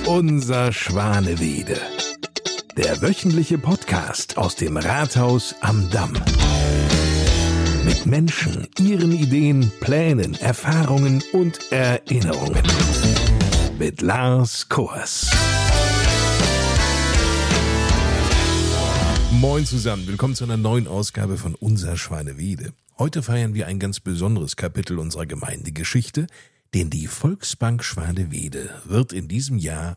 Unser Schwanewede. Der wöchentliche Podcast aus dem Rathaus am Damm. Mit Menschen, ihren Ideen, Plänen, Erfahrungen und Erinnerungen. Mit Lars Kors. Moin zusammen, willkommen zu einer neuen Ausgabe von Unser Schwanewede. Heute feiern wir ein ganz besonderes Kapitel unserer Gemeindegeschichte, denn die Volksbank Schwanewede wird in diesem Jahr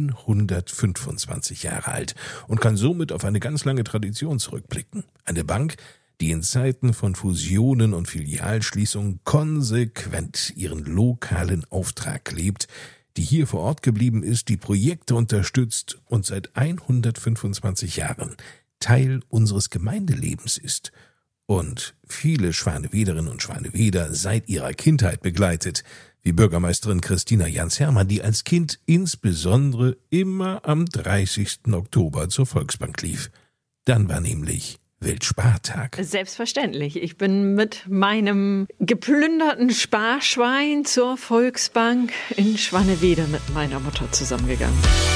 125 Jahre alt und kann somit auf eine ganz lange Tradition zurückblicken. Eine Bank, die in Zeiten von Fusionen und Filialschließungen konsequent ihren lokalen Auftrag lebt, die hier vor Ort geblieben ist, die Projekte unterstützt und seit 125 Jahren Teil unseres Gemeindelebens ist und viele Schwanewederinnen und Schwaneweder seit ihrer Kindheit begleitet, wie Bürgermeisterin Christina Jans-Hermann, die als Kind insbesondere immer am 30. Oktober zur Volksbank lief. Dann war nämlich Weltspartag. Selbstverständlich. Ich bin mit meinem geplünderten Sparschwein zur Volksbank in Schwanewede mit meiner Mutter zusammengegangen.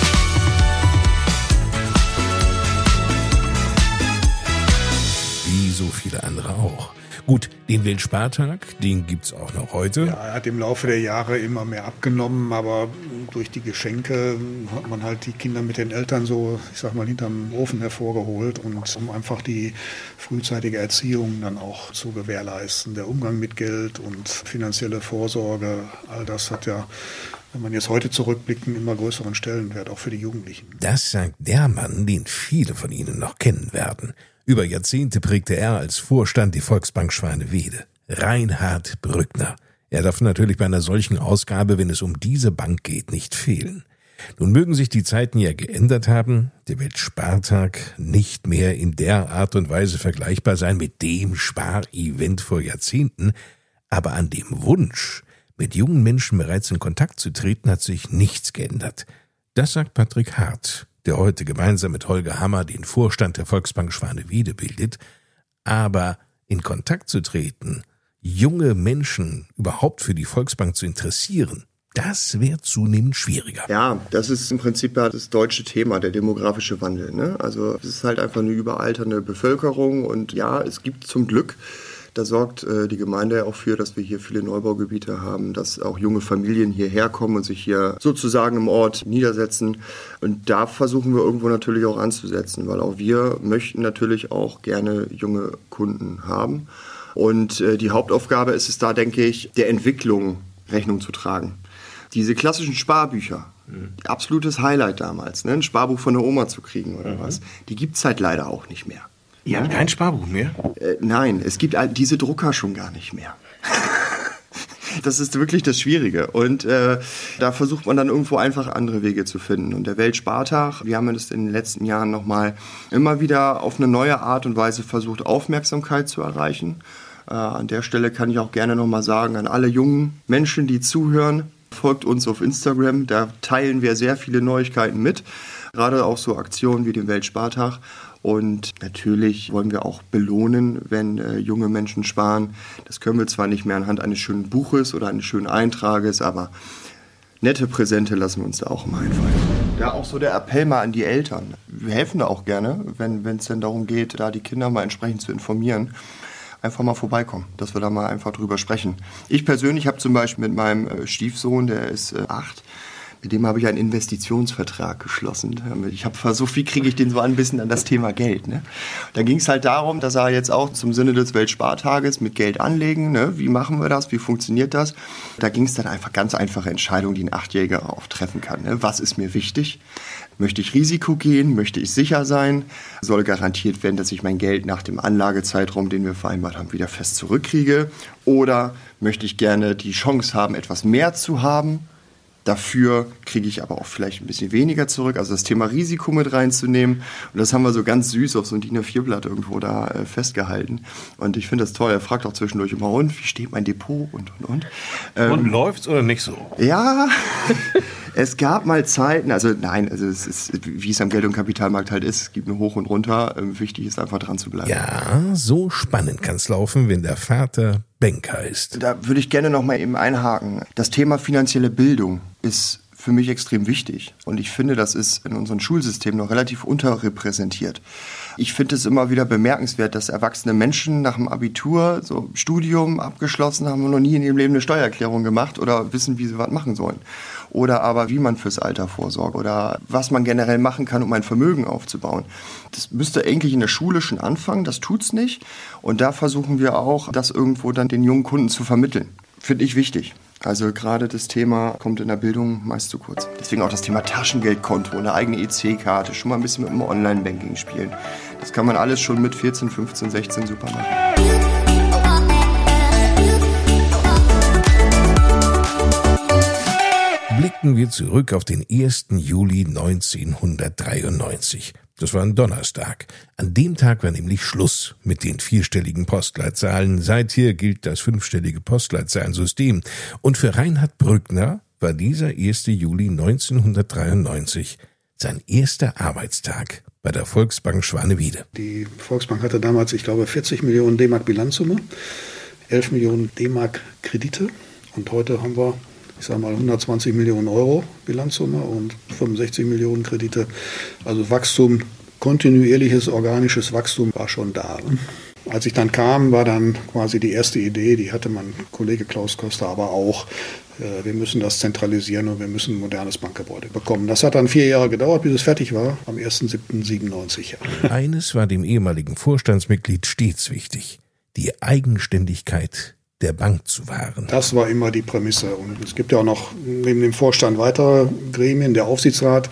Wie so viele andere auch. Gut, den Weltspartag, den gibt's auch noch heute. Ja, er hat im Laufe der Jahre immer mehr abgenommen, aber durch die Geschenke hat man halt die Kinder mit den Eltern so, ich sag mal, hinterm Ofen hervorgeholt, und um einfach die frühzeitige Erziehung dann auch zu gewährleisten. Der Umgang mit Geld und finanzielle Vorsorge, all das hat ja, wenn man jetzt heute zurückblickt, einen immer größeren Stellenwert, auch für die Jugendlichen. Das sagt der Mann, den viele von Ihnen noch kennen werden. Über Jahrzehnte prägte er als Vorstand die Volksbank Schwanewede. Reinhard Brückner. Er darf natürlich bei einer solchen Ausgabe, wenn es um diese Bank geht, nicht fehlen. Nun mögen sich die Zeiten ja geändert haben, der Weltspartag nicht mehr in der Art und Weise vergleichbar sein mit dem Sparevent vor Jahrzehnten, aber an dem Wunsch, mit jungen Menschen bereits in Kontakt zu treten, hat sich nichts geändert. Das sagt Patrick Hart, der heute gemeinsam mit Holger Hammer den Vorstand der Volksbank Schwanewede bildet. Aber in Kontakt zu treten, junge Menschen überhaupt für die Volksbank zu interessieren, das wird zunehmend schwieriger. Ja, das ist im Prinzip das deutsche Thema, der demografische Wandel, ne? Also es ist halt einfach eine überalternde Bevölkerung, und ja, es gibt zum Glück, da sorgt die Gemeinde ja auch für, dass wir hier viele Neubaugebiete haben, dass auch junge Familien hierher kommen und sich hier sozusagen im Ort niedersetzen. Und da versuchen wir irgendwo natürlich auch anzusetzen, weil auch wir möchten natürlich auch gerne junge Kunden haben. Und die Hauptaufgabe ist es da, denke ich, der Entwicklung Rechnung zu tragen. Diese klassischen Sparbücher, absolutes Highlight damals, ne? Ein Sparbuch von der Oma zu kriegen oder was, die gibt es halt leider auch nicht mehr. Ihr habt kein Sparbuch mehr? Nein, es gibt diese Drucker schon gar nicht mehr. Das ist wirklich das Schwierige. Und da versucht man dann irgendwo einfach andere Wege zu finden. Und der Weltspartag, wir haben das in den letzten Jahren nochmal immer wieder auf eine neue Art und Weise versucht, Aufmerksamkeit zu erreichen. An der Stelle kann ich auch gerne nochmal sagen, an alle jungen Menschen, die zuhören, folgt uns auf Instagram. Da teilen wir sehr viele Neuigkeiten mit. Gerade auch so Aktionen wie den Weltspartag. Und natürlich wollen wir auch belohnen, wenn junge Menschen sparen. Das können wir zwar nicht mehr anhand eines schönen Buches oder eines schönen Eintrages, aber nette Präsente lassen wir uns da auch immer einfallen. Da auch so der Appell mal an die Eltern. Wir helfen da auch gerne, wenn es denn darum geht, da die Kinder mal entsprechend zu informieren. Einfach mal vorbeikommen, dass wir da mal einfach drüber sprechen. Ich persönlich habe zum Beispiel mit meinem Stiefsohn, der ist 8, mit dem habe ich einen Investitionsvertrag geschlossen. Ich habe versucht, wie kriege ich den so ein bisschen an das Thema Geld. Ne? Da ging es halt darum, dass er jetzt auch zum Sinne des Weltspartages mit Geld anlegen. Ne? Wie machen wir das? Wie funktioniert das? Da ging es dann einfach ganz einfache Entscheidungen, die ein 8-Jähriger auch treffen kann. Ne? Was ist mir wichtig? Möchte ich Risiko gehen? Möchte ich sicher sein? Soll garantiert werden, dass ich mein Geld nach dem Anlagezeitraum, den wir vereinbart haben, wieder fest zurückkriege? Oder möchte ich gerne die Chance haben, etwas mehr zu haben? Dafür kriege ich aber auch vielleicht ein bisschen weniger zurück, also das Thema Risiko mit reinzunehmen. Und das haben wir so ganz süß auf so ein DIN A4-Blatt irgendwo da festgehalten. Und ich finde das toll. Er fragt auch zwischendurch immer, und wie steht mein Depot und. Und läuft's oder nicht so? Ja, es gab mal Zeiten, also es ist, wie es am Geld- und Kapitalmarkt halt ist, es gibt nur hoch und runter. Wichtig ist einfach dran zu bleiben. Ja, so spannend kann's laufen, wenn der Vater Banker ist. Da würde ich gerne noch mal eben einhaken. Das Thema finanzielle Bildung ist für mich extrem wichtig. Und ich finde, das ist in unserem Schulsystem noch relativ unterrepräsentiert. Ich finde es immer wieder bemerkenswert, dass erwachsene Menschen nach dem Abitur, so Studium abgeschlossen haben und noch nie in ihrem Leben eine Steuererklärung gemacht oder wissen, wie sie was machen sollen. Oder aber wie man fürs Alter vorsorgt oder was man generell machen kann, um ein Vermögen aufzubauen. Das müsste eigentlich in der Schule schon anfangen, das tut's nicht. Und da versuchen wir auch, das irgendwo dann den jungen Kunden zu vermitteln. Finde ich wichtig. Also gerade das Thema kommt in der Bildung meist zu kurz. Deswegen auch das Thema Taschengeldkonto, eine eigene EC-Karte, schon mal ein bisschen mit dem Online-Banking spielen. Das kann man alles schon mit 14, 15, 16 super machen. Blicken wir zurück auf den 1. Juli 1993. Das war ein Donnerstag. An dem Tag war nämlich Schluss mit den 4-stelligen Postleitzahlen. Seither gilt das 5-stellige Postleitzahlensystem. Und für Reinhard Brückner war dieser 1. Juli 1993 sein erster Arbeitstag bei der Volksbank Schwanewede. Die Volksbank hatte damals, ich glaube, 40 Millionen D-Mark Bilanzsumme, 11 Millionen D-Mark Kredite. Und heute haben wir, ich sage mal, 120 Millionen Euro Bilanzsumme und 65 Millionen Kredite. Also Wachstum, kontinuierliches organisches Wachstum war schon da. Als ich dann kam, war dann quasi die erste Idee, die hatte mein Kollege Klaus Koster aber auch, wir müssen das zentralisieren und wir müssen ein modernes Bankgebäude bekommen. Das hat dann 4 Jahre gedauert, bis es fertig war, am 1.7.97. Eines war dem ehemaligen Vorstandsmitglied stets wichtig: die Eigenständigkeit der Bank zu wahren. Das war immer die Prämisse. Und es gibt ja auch noch neben dem Vorstand weitere Gremien, der Aufsichtsrat.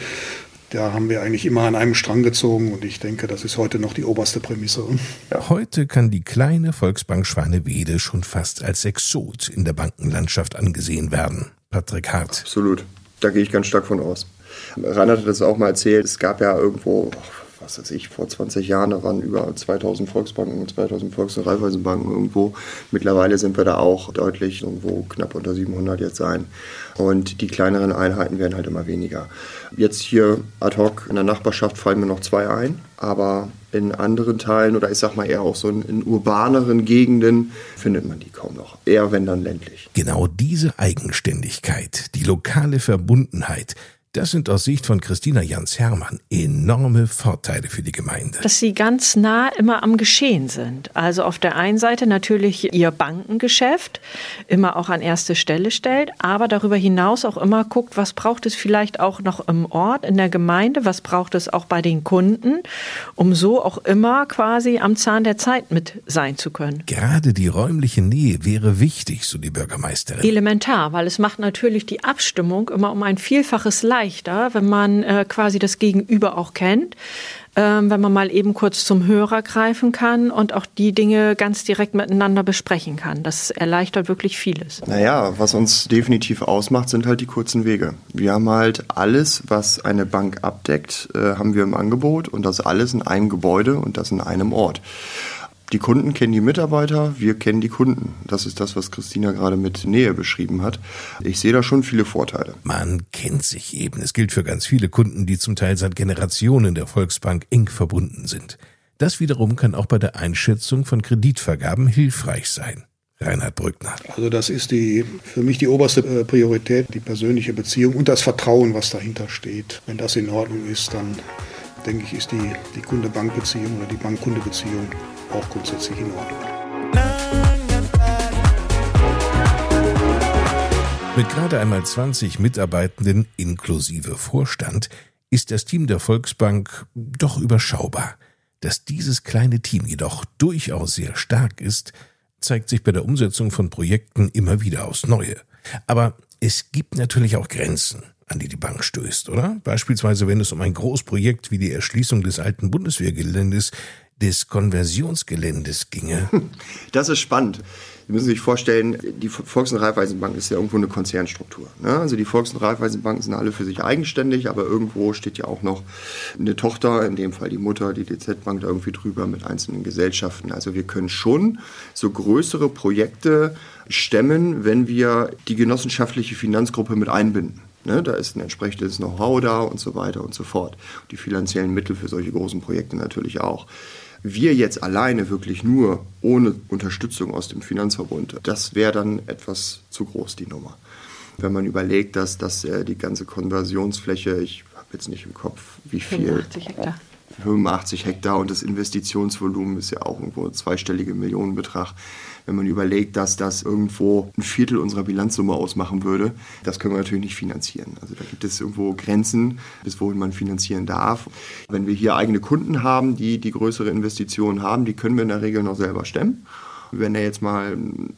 Da haben wir eigentlich immer an einem Strang gezogen und ich denke, das ist heute noch die oberste Prämisse. Ja. Heute kann die kleine Volksbank Schwanewede schon fast als Exot in der Bankenlandschaft angesehen werden. Patrick Hart. Absolut. Da gehe ich ganz stark von aus. Reinhard hat das auch mal erzählt. Es gab ja irgendwo, was weiß ich, vor 20 Jahren, da waren über 2000 Volksbanken, 2000 Volks- und Raiffeisenbanken irgendwo. Mittlerweile sind wir da auch deutlich irgendwo knapp unter 700 jetzt sein. Und die kleineren Einheiten werden halt immer weniger. Jetzt hier ad hoc in der Nachbarschaft fallen mir noch 2 ein, aber in anderen Teilen oder ich sag mal eher auch so in urbaneren Gegenden findet man die kaum noch. Eher wenn dann ländlich. Genau diese Eigenständigkeit, die lokale Verbundenheit, das sind aus Sicht von Christina Jans-Hermann enorme Vorteile für die Gemeinde. Dass sie ganz nah immer am Geschehen sind. Also auf der einen Seite natürlich ihr Bankengeschäft immer auch an erste Stelle stellt, aber darüber hinaus auch immer guckt, was braucht es vielleicht auch noch im Ort, in der Gemeinde, was braucht es auch bei den Kunden, um so auch immer quasi am Zahn der Zeit mit sein zu können. Gerade die räumliche Nähe wäre wichtig, so die Bürgermeisterin. Elementar, weil es macht natürlich die Abstimmung immer um ein Vielfaches leichter, wenn man quasi das Gegenüber auch kennt, wenn man mal eben kurz zum Hörer greifen kann und auch die Dinge ganz direkt miteinander besprechen kann. Das erleichtert wirklich vieles. Naja, was uns definitiv ausmacht, sind halt die kurzen Wege. Wir haben halt alles, was eine Bank abdeckt, haben wir im Angebot und das alles in einem Gebäude und das in einem Ort. Die Kunden kennen die Mitarbeiter, wir kennen die Kunden. Das ist das, was Christina gerade mit Nähe beschrieben hat. Ich sehe da schon viele Vorteile. Man kennt sich eben. Es gilt für ganz viele Kunden, die zum Teil seit Generationen der Volksbank eng verbunden sind. Das wiederum kann auch bei der Einschätzung von Kreditvergaben hilfreich sein. Reinhard Brückner. Also das ist für mich die oberste Priorität, die persönliche Beziehung und das Vertrauen, was dahinter steht. Wenn das in Ordnung ist, dann denke ich, ist die Kunde-Bank-Beziehung oder die Bank-Kunde-Beziehung auch grundsätzlich in Ordnung. Mit gerade einmal 20 Mitarbeitenden inklusive Vorstand ist das Team der Volksbank doch überschaubar. Dass dieses kleine Team jedoch durchaus sehr stark ist, zeigt sich bei der Umsetzung von Projekten immer wieder aufs Neue. Aber es gibt natürlich auch Grenzen, an die die Bank stößt, oder? Beispielsweise, wenn es um ein Großprojekt wie die Erschließung des alten Bundeswehrgeländes, des Konversionsgeländes ginge. Das ist spannend. Sie müssen sich vorstellen, die Volks- und Raiffeisenbank ist ja irgendwo eine Konzernstruktur. Ne? Also die Volks- und Raiffeisenbanken sind alle für sich eigenständig, aber irgendwo steht ja auch noch eine Tochter, in dem Fall die Mutter, die DZ-Bank, da irgendwie drüber mit einzelnen Gesellschaften. Also wir können schon so größere Projekte stemmen, wenn wir die genossenschaftliche Finanzgruppe mit einbinden. Ne, da ist ein entsprechendes Know-how da und so weiter und so fort. Die finanziellen Mittel für solche großen Projekte natürlich auch. Wir jetzt alleine wirklich nur ohne Unterstützung aus dem Finanzverbund, das wäre dann etwas zu groß, die Nummer. Wenn man überlegt, dass die ganze Konversionsfläche, ich habe jetzt nicht im Kopf, wie viel. 85 Hektar und das Investitionsvolumen ist ja auch irgendwo ein zweistelliger Millionenbetrag. Wenn man überlegt, dass das irgendwo ein Viertel unserer Bilanzsumme ausmachen würde, das können wir natürlich nicht finanzieren. Also da gibt es irgendwo Grenzen, bis wohin man finanzieren darf. Wenn wir hier eigene Kunden haben, die größere Investitionen haben, die können wir in der Regel noch selber stemmen. Wenn da jetzt mal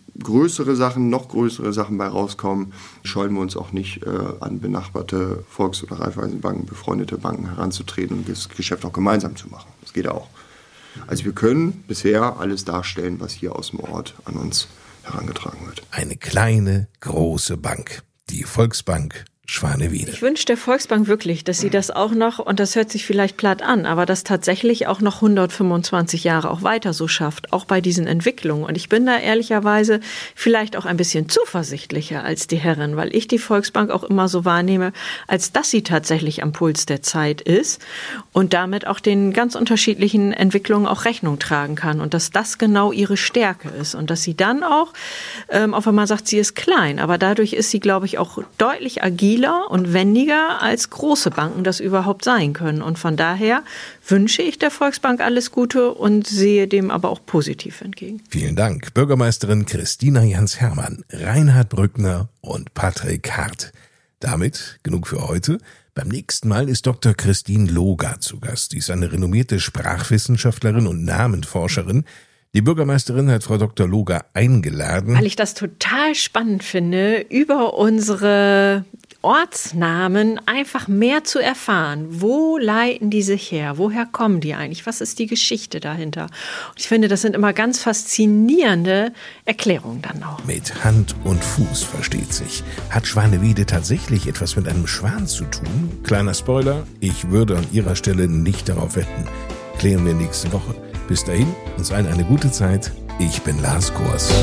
noch größere Sachen bei rauskommen, scheuen wir uns auch nicht, an benachbarte Volks- oder Raiffeisenbanken, befreundete Banken heranzutreten und das Geschäft auch gemeinsam zu machen. Das geht auch. Also wir können bisher alles darstellen, was hier aus dem Ort an uns herangetragen wird. Eine kleine, große Bank. Die Volksbank Schwanewiede. Ich wünsche der Volksbank wirklich, dass sie das auch noch, und das hört sich vielleicht platt an, aber das tatsächlich auch noch 125 Jahre auch weiter so schafft, auch bei diesen Entwicklungen. Und ich bin da ehrlicherweise vielleicht auch ein bisschen zuversichtlicher als die Herren, weil ich die Volksbank auch immer so wahrnehme, als dass sie tatsächlich am Puls der Zeit ist und damit auch den ganz unterschiedlichen Entwicklungen auch Rechnung tragen kann und dass das genau ihre Stärke ist und dass sie dann auch wenn man sagt, sie ist klein, aber dadurch ist sie, glaube ich, auch deutlich agiler und wendiger als große Banken das überhaupt sein können. Und von daher wünsche ich der Volksbank alles Gute und sehe dem aber auch positiv entgegen. Vielen Dank. Bürgermeisterin Christina Jans-Hermann, Reinhard Brückner und Patrick Hart. Damit genug für heute. Beim nächsten Mal ist Dr. Christine Loga zu Gast. Sie ist eine renommierte Sprachwissenschaftlerin und Namenforscherin. Die Bürgermeisterin hat Frau Dr. Loga eingeladen, weil ich das total spannend finde, über unsere Ortsnamen einfach mehr zu erfahren. Wo leiten die sich her? Woher kommen die eigentlich? Was ist die Geschichte dahinter? Und ich finde, das sind immer ganz faszinierende Erklärungen dann auch. Mit Hand und Fuß versteht sich. Hat Schwanewiede tatsächlich etwas mit einem Schwan zu tun? Kleiner Spoiler, ich würde an ihrer Stelle nicht darauf wetten. Klären wir nächste Woche. Bis dahin, uns allen eine gute Zeit. Ich bin Lars Kors.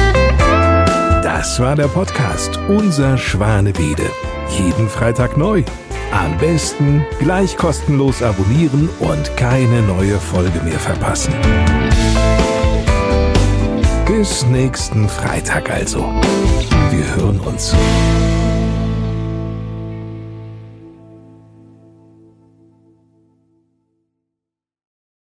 Das war der Podcast Unser Schwanewiede. Jeden Freitag neu. Am besten gleich kostenlos abonnieren und keine neue Folge mehr verpassen. Bis nächsten Freitag also. Wir hören uns.